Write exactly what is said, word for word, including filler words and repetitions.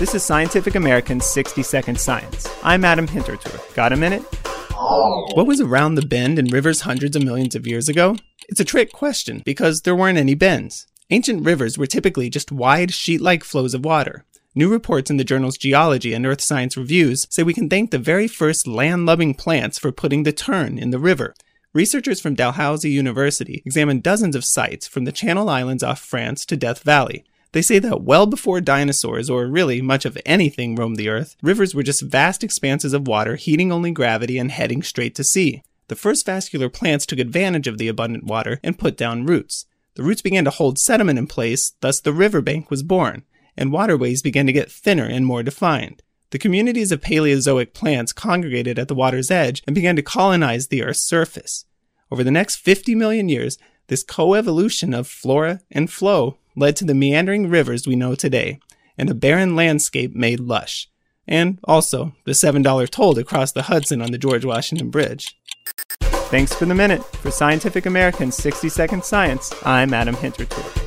This is Scientific American's sixty second Science. I'm Adam Hintertour. Got a minute? What was around the bend in rivers hundreds of millions of years ago? It's a trick question because there weren't any bends. Ancient rivers were typically just wide, sheet-like flows of water. New reports in the journals Geology and Earth Science Reviews say we can thank the very first land-loving plants for putting the turn in the river. Researchers from Dalhousie University examined dozens of sites from the Channel Islands off France to Death Valley. They say that well before dinosaurs, or really much of anything, roamed the Earth, rivers were just vast expanses of water heeding only gravity and heading straight to sea. The first vascular plants took advantage of the abundant water and put down roots. The roots began to hold sediment in place, thus the riverbank was born, and waterways began to get thinner and more defined. The communities of Paleozoic plants congregated at the water's edge and began to colonize the Earth's surface. Over the next fifty million years, this coevolution of flora and flow led to the meandering rivers we know today, and a barren landscape made lush. And also, the seven dollar toll to cross the Hudson on the George Washington Bridge. Thanks for the minute. For Scientific American's sixty second Science, I'm Adam Hintertour.